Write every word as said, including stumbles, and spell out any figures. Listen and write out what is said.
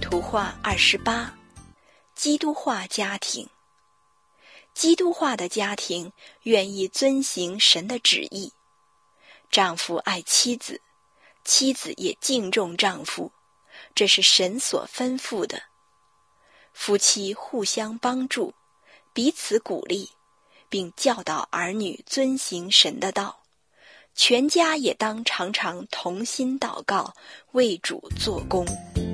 图画二十八，基督化家庭。基督化的家庭愿意遵行神的旨意，丈夫爱妻子，妻子也敬重丈夫，这是神所吩咐的。夫妻互相帮助，彼此鼓励，并教导儿女遵行神的道。全家也当常常同心祷告，为主做工。